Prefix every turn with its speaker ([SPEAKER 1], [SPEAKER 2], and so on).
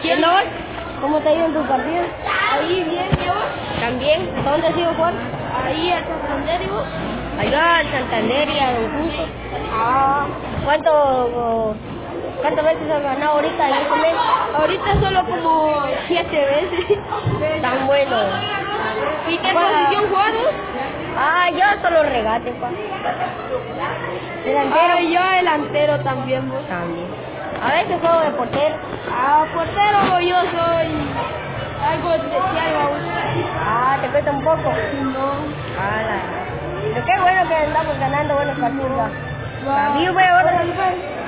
[SPEAKER 1] ¿Quién no? ¿Cómo te ha ido en tu partido?
[SPEAKER 2] Ahí bien, yo.
[SPEAKER 1] ¿También? ¿A dónde has ido, Juan?
[SPEAKER 2] Ahí al Santander, ¿y vos?
[SPEAKER 1] Allá al Santander y a Don Justo.
[SPEAKER 2] Ah.
[SPEAKER 1] ¿Cuántas veces has ganado ahorita en este mes?
[SPEAKER 2] Ahorita solo como 7 veces.
[SPEAKER 1] Tan bueno.
[SPEAKER 2] ¿Y qué posición juegas?
[SPEAKER 1] Yo solo regate, Juan.
[SPEAKER 2] Delantero. Yo delantero también, vos.
[SPEAKER 1] También. A veces juego de portero.
[SPEAKER 2] Portero yo soy algo especial, vamos.
[SPEAKER 1] ¿Te cuesta un poco?
[SPEAKER 2] No.
[SPEAKER 1] Pero qué bueno que andamos ganando buenos partidos.
[SPEAKER 2] Va.
[SPEAKER 1] A mí, güey,